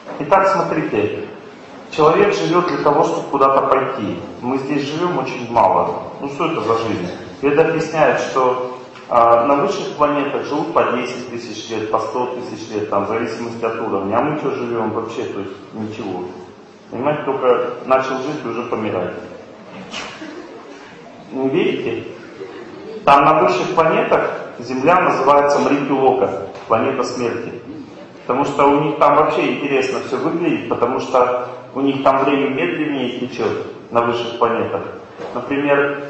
Итак, смотрите. Человек живет для того, чтобы куда-то пойти. Мы здесь живем очень мало. Ну что это за жизнь? Веда объясняет, что на высших планетах живут по 10 тысяч лет, по 100 тысяч лет, там, в зависимости от уровня. А мы что живем вообще, то есть ничего. Понимаете, только начал жить и уже помирать. Не верите? Там на высших планетах Земля называется Мритюлока, планета смерти. Потому что у них там вообще интересно все выглядит, потому что у них там время медленнее течет на высших планетах. Например,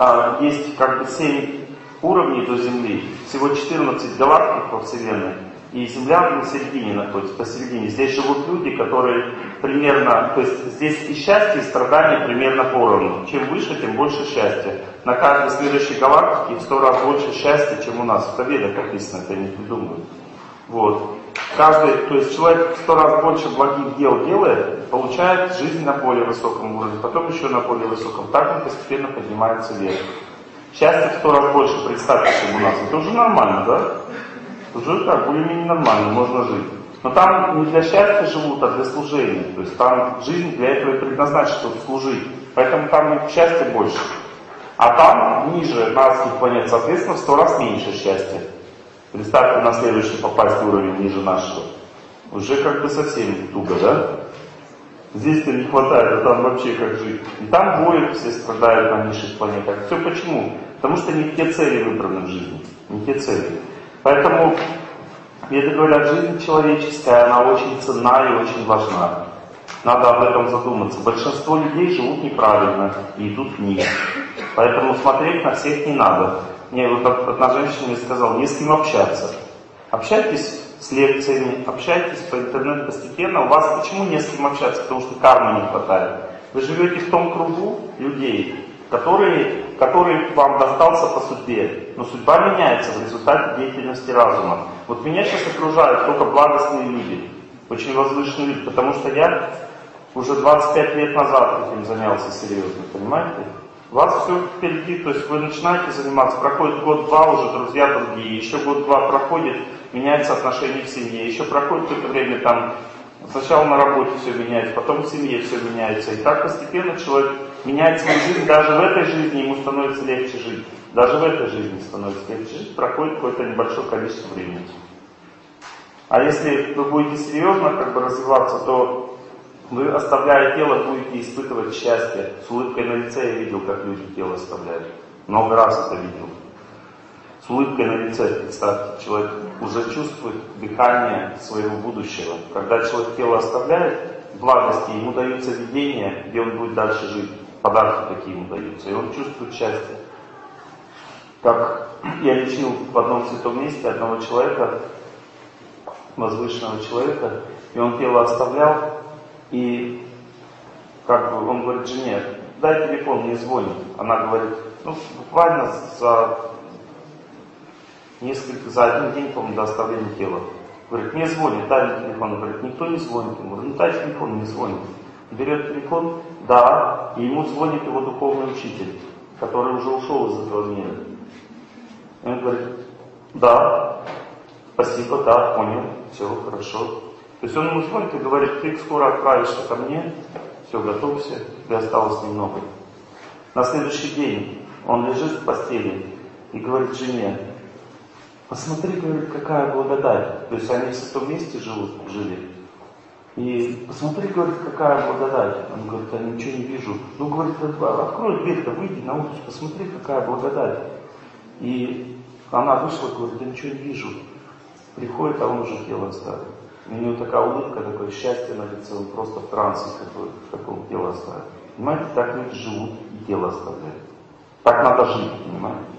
есть как бы 7 уровней до Земли, всего 14 галактик во Вселенной, и Земля на середине находится, посередине. Здесь живут люди, которые примерно, то есть здесь и счастье, и страдания примерно поровну. Чем выше, тем больше счастья. На каждой следующей галактике в 100 раз больше счастья, чем у нас. В Ведах написано, это я не придумываю. Вот. Каждый, то есть человек в 100 раз больше благих дел делает, получает жизнь на более высоком уровне, потом еще на более высоком. Так он постепенно поднимается вверх. Счастье в 100 раз больше, представьте, чем у нас. Это уже нормально, да? Уже так, более-менее нормально, можно жить. Но там не для счастья живут, а для служения. То есть там жизнь для этого и предназначена, чтобы служить. Поэтому там счастья больше. А там, ниже адских планет, соответственно, в 100 раз меньше счастья. Представьте, на следующий попасть уровень ниже нашего. Уже как бы совсем туго, да? Здесь-то не хватает, а там вообще как жить. И там воют, все страдают на низших планетах. Все почему? Потому что не те цели выбраны в жизни. Не те цели. Поэтому, это говорят, жизнь человеческая, она очень ценна и очень важна. Надо об этом задуматься. Большинство людей живут неправильно и идут вниз. Поэтому смотреть на всех не надо. Мне вот одна женщина мне сказала, не с кем общаться. Общайтесь с лекциями, общайтесь по интернету постепенно. У вас почему не с кем общаться? Потому что кармы не хватает. Вы живете в том кругу людей, который вам достался по судьбе. Но судьба меняется в результате деятельности разума. Вот меня сейчас окружают только благостные люди, очень возвышенные люди, потому что я уже 25 лет назад этим занялся серьезно, понимаете? У вас все впереди, то есть вы начинаете заниматься, проходит год-два, уже друзья другие, еще год-два проходит, меняется отношение в семье, еще проходит какое-то время, там, сначала на работе все меняется, потом в семье все меняется. И так постепенно человек меняет свою жизнь, даже в этой жизни ему становится легче жить. Даже в этой жизни становится легче жить, проходит какое-то небольшое количество времени. А если вы будете серьезно как бы развиваться, то вы, оставляя тело, будете испытывать счастье. С улыбкой на лице я видел, как люди тело оставляют. Много раз это видел. С улыбкой на лице, представьте, человек уже чувствует дыхание своего будущего. Когда человек тело оставляет, в благости ему даются видения, где он будет дальше жить. Подарки такие ему даются. И он чувствует счастье. Как я лечил в одном святом месте одного человека, возвышенного человека, и он тело оставлял, и как бы он говорит жене, дай телефон, мне звонит. Она говорит, ну буквально за один день, по-моему, до оставления тела. Говорит, мне звонит, дай мне телефон. Он говорит, никто не звонит ему. Ну дай телефон, не звонит. Берет телефон, да, и ему звонит его духовный учитель, который уже ушел из этого мира. И он говорит, да, спасибо, да, понял, все, хорошо. То есть он ему звонит и говорит, ты скоро отправишься ко мне, все, готовься, тебе осталось немного. На следующий день он лежит в постели и говорит жене, посмотри, говорит, какая благодать. То есть они в том месте жили. И посмотри, говорит, какая благодать. Он говорит, я ничего не вижу. Ну, говорит, открой дверь-то, выйди на улицу, посмотри, какая благодать. И она вышла, говорит, я ничего не вижу. Приходит, а он уже тело оставил. У него такая улыбка, такое счастье на лице, он просто в трансе какой, в таком тело оставил. Понимаете, так люди живут и тело оставляют. Так надо жить, понимаете?